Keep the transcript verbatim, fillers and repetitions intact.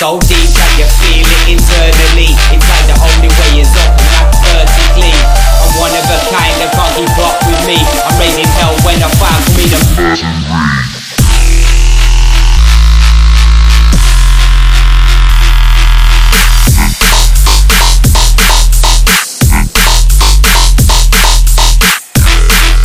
so deep, can you feel it internally? It's like the only way is up and that's vertically. I'm one of a kind that can't keep up with me. I'm raising hell when I find for me the